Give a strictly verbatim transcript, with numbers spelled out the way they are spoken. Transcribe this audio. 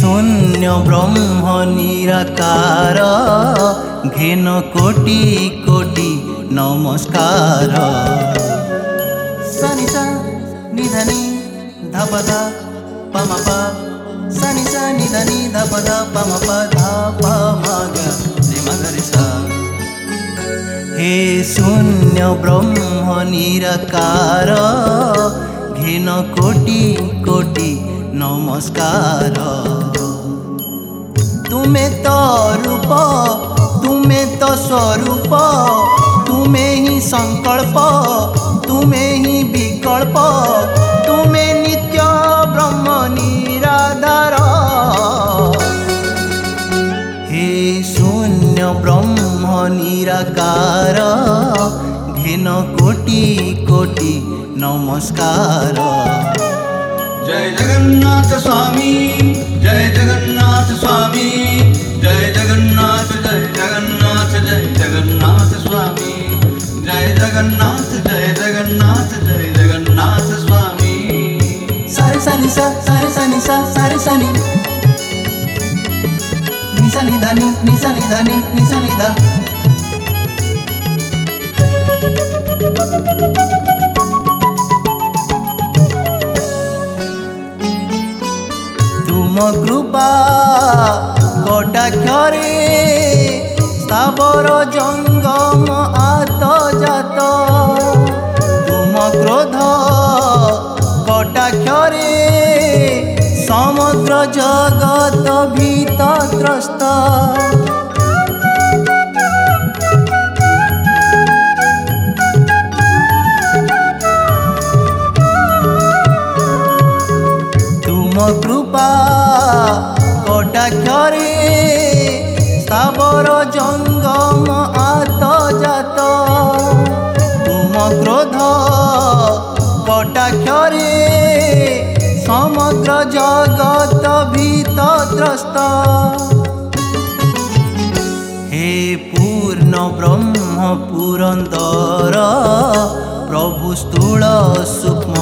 शून्य ब्रह्म निराकार घेन कोटि कोटि नमस्कार। सनि सा नि ध नि ध प ध प म प सनि सा नि ध नि ध प ध प म प ध प म ग रि म ग रि सा। हे शून्य ब्रह्म निराकार घेन कोटि कोटि नमस्कार। तुमे तो रूप तुमे तो स्वरूप तुमे ही संकल्प तुमे ही विकल्प तुमे नित्य ब्रह्म निराधार। हे शून्य ब्रह्म निराकार घेन कोटि कोटि नमस्कार। जय जगन्नाथ स्वामी जय जगन्नाथ स्वामी जय जगन्नाथ जय जगन्नाथ जय जगन्नाथ स्वामी जय जगन्नाथ जय जगन्नाथ जय जगन्नाथ स्वामी। सारे सनि सा सारे सनि सा सारे सनि नि सा नि ध नि नि सा नि ध नि नि सा नि ध। तुम कृपा कटाक्षरे स्थावर जंगम आतजात तुम क्रोध कटाक्षरे समग्र जगत भीतत्रस्त। कृपा कटाक्षरे स्थावर जंगम आतजात तुम क्रोध कटाक्षरे समग्र जगत भीतत्रस्त। हे पूर्ण ब्रह्म पुरंदर प्रभु स्थूल सूक्ष्म